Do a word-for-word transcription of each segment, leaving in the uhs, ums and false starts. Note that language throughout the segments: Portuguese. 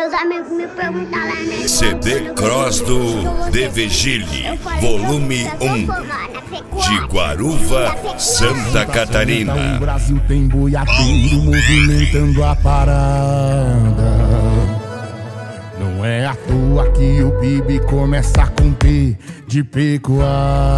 Meus amigos me perguntam lá, né? C D Cross do De Vigile, volume um, de Guaruva, Santa Catarina. O Brasil tem boiadeiro movimentando a parada. Não é à toa que o Bibi começa com P de pecuária.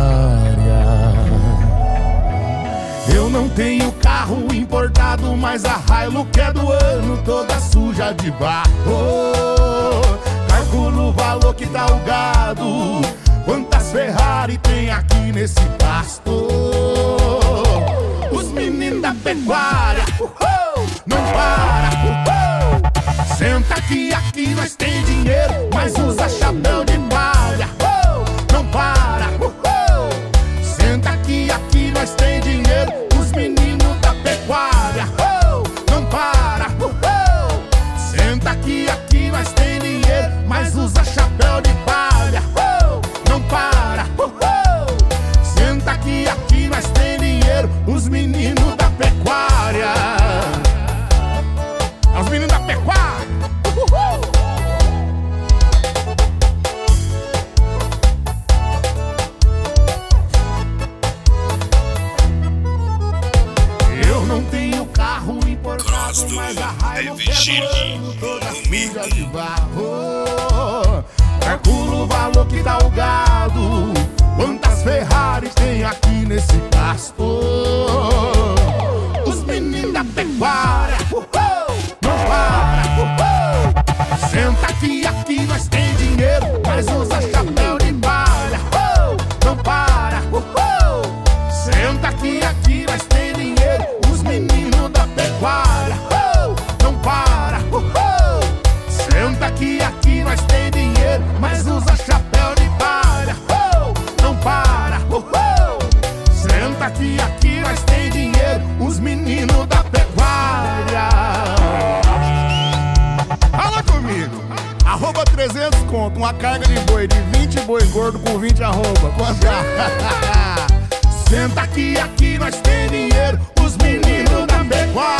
Eu não tenho carro importado, mas a Hilux é do ano, toda suja de barro. Calculo o valor que dá o gado, quantas Ferrari tem aqui nesse pasto. Os meninos da pecuária, uhul, não para, uhul. Senta aqui, aqui nós tem dinheiro, mas usa chapéu de palha, uhul, não para, uhul. Senta aqui, aqui nós tem dinheiro, os meninos da pecuária, uhul, não para, uhul. Senta aqui, aqui nós tem dinheiro, mas usa chapéu de palha, uhul, não para, uhul. Senta aqui, aqui nós tem dinheiro, os meninos da pecuária. Os meninos da pecuária, uhul. Eu não tenho carro importado, mas a Hilux é do ano, toda suja de barro. Calculo o valor que dá o gado, quantas Ferraris tem aqui nesse pasto. Os meninos da pecuária, uhul, não para, uhul. Senta aqui, aqui nós tem dinheiro, mas usa chapéu de palha, uhul, não para, uhul. Senta aqui, aqui nós tem dinheiro, os meninos da pecuária, uhul, não para, uhul. Senta aqui, aqui nós tem dinheiro, mas usa chapéu de palha, uhul, não para, uhul. Senta aqui, aqui nós tem dinheiro, os meninos da pecuária. Fala comigo. Arroba trezentos conto, uma carga de boi de vinte boi gordo com vinte arroba. Quanto é? Senta aqui, aqui nós tem dinheiro, os meninos da pecuária.